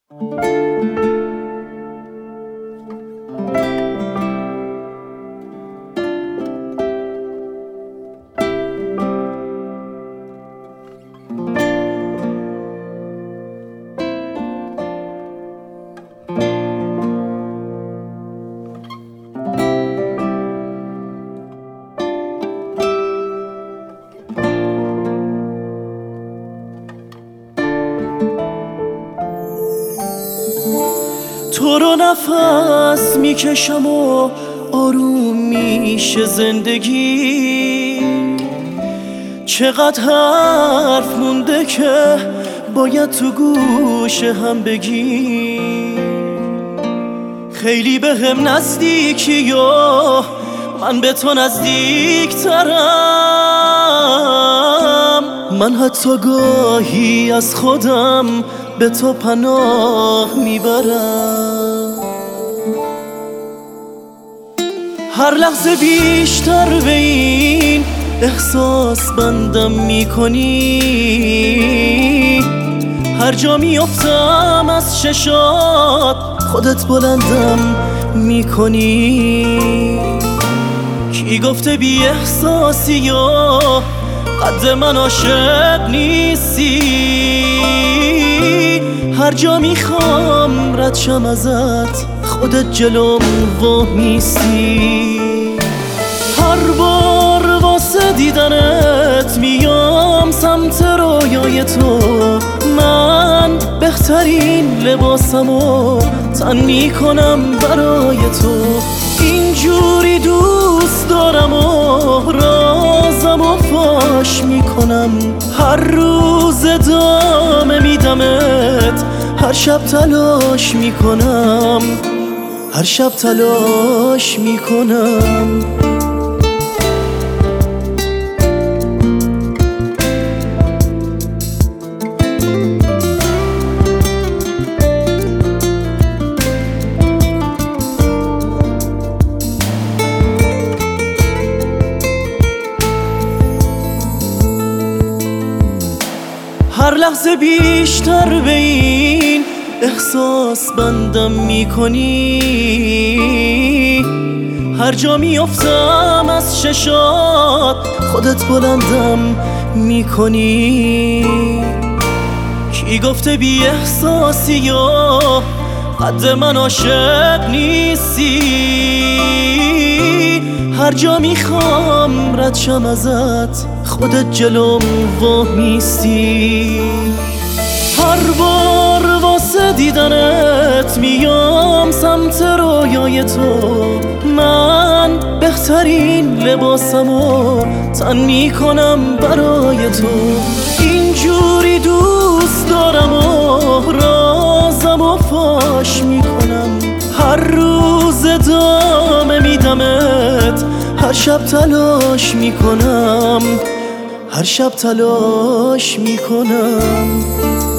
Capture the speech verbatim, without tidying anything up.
تو رو نفس میکشم و آروم میشه زندگی. چقدر حرف مونده که باید تو گوش هم بگی. خیلی به هم نزدیکی و من به تو نزدیک ترم. من حتی گاهی از خودم به تو پناه میبرم. هر لحظه بیشتر به این احساس بندم میکنی. هر جا میافتم از چشات خودت بلندم میکنی. کی گفته بی احساسی و قد من عاشق نیستی. هر جا میخوام رد شم ازت خودت جلوم وامیستی. هر بار واسه دیدنت میام سمت رویای تو. من بهترین لباسمو تن میکنم برای تو. اینجوری دوست دارم و رازمو فاش میکنم. هر روز ادامه میدمت هر شب تلاش میکنم. هر شب تلاش میکنم. هر لحظه بیشتر به این احساس بندم میکنی. هر جا میافتم از چشات خودت بلندم میکنی. کی گفته بی احساسی و قد من عاشق نیستی. هر جا میخوام رد شم ازت خودت جلوم وامیستی. هر بار واسه دیدنت میام سمت رویای تو. من بهترین لباسمو تن میکنم برای تو. اینجوری دوست دارم و رازمو فاش میکنم. هر روز ادامه میدمت هر شب تلاش میکنم. هر شب تلاش میکنم.